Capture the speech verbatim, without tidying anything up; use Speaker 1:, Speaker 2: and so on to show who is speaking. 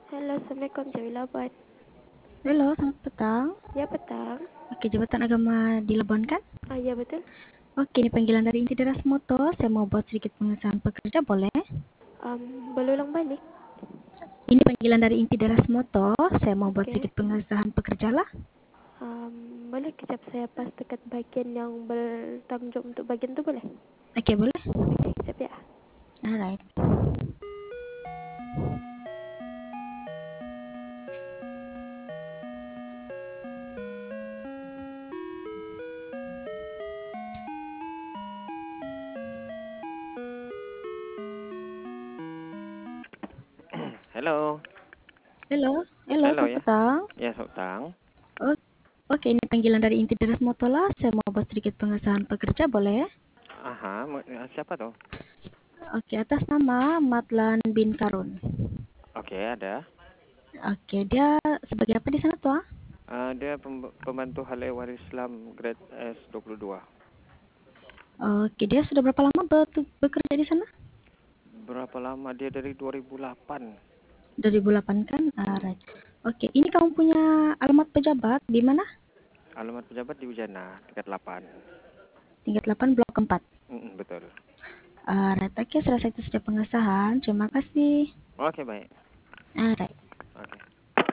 Speaker 1: Halo, Assalamualaikum, Jamila Abad.
Speaker 2: Halo, selamat petang.
Speaker 1: Ya, petang.
Speaker 2: Oke, Jabatan Agama di Lebon kan?
Speaker 1: Ah, ya, betul.
Speaker 2: Oke, ini panggilan dari Inti Deras Moto. Saya mau buat sedikit pengesahan pekerja, boleh?
Speaker 1: Um, boleh ulang balik?
Speaker 2: Ini panggilan dari Inti Deras Moto. Saya mau buat
Speaker 1: Okey.
Speaker 2: sedikit pengesahan pekerja lah.
Speaker 1: Um, boleh kejap saya pas dekat bagian yang bertanggung jawab untuk bagian tu boleh?
Speaker 2: Oke, boleh?
Speaker 1: Okey, kejap ya.
Speaker 2: Alright.
Speaker 3: Hello.
Speaker 2: Halo, halo,
Speaker 3: Hello
Speaker 2: selamat
Speaker 3: ya.
Speaker 2: petang.
Speaker 3: Ya, Sultan.
Speaker 2: Oh, oke, ini panggilan dari Inti Deras Moto lah. Saya mau buat sedikit pengesahan pekerja, boleh?
Speaker 3: Aha, mo- eh, siapa tuh?
Speaker 2: Oke, atas nama Matlan bin Karun.
Speaker 3: Oke, ada.
Speaker 2: Oke, dia sebagai apa di sana tuh?
Speaker 3: Uh, dia pem- pembantu hal ehwal Islam grade S dua puluh dua.
Speaker 2: Oke, dia sudah berapa lama be- bekerja di sana?
Speaker 3: Berapa lama dia dari dua ribu delapan?
Speaker 2: dua ribu delapan kan?
Speaker 3: Hmm.
Speaker 2: Alright. Oke, ini kamu punya alamat pejabat di mana?
Speaker 3: Alamat pejabat di Ujana, tingkat delapan.
Speaker 2: Tingkat delapan blok empat.
Speaker 3: Mm, betul.
Speaker 2: Alright, oke, selesai itu sudah pengesahan. Terima kasih.
Speaker 3: Oke, baik.
Speaker 2: Alright.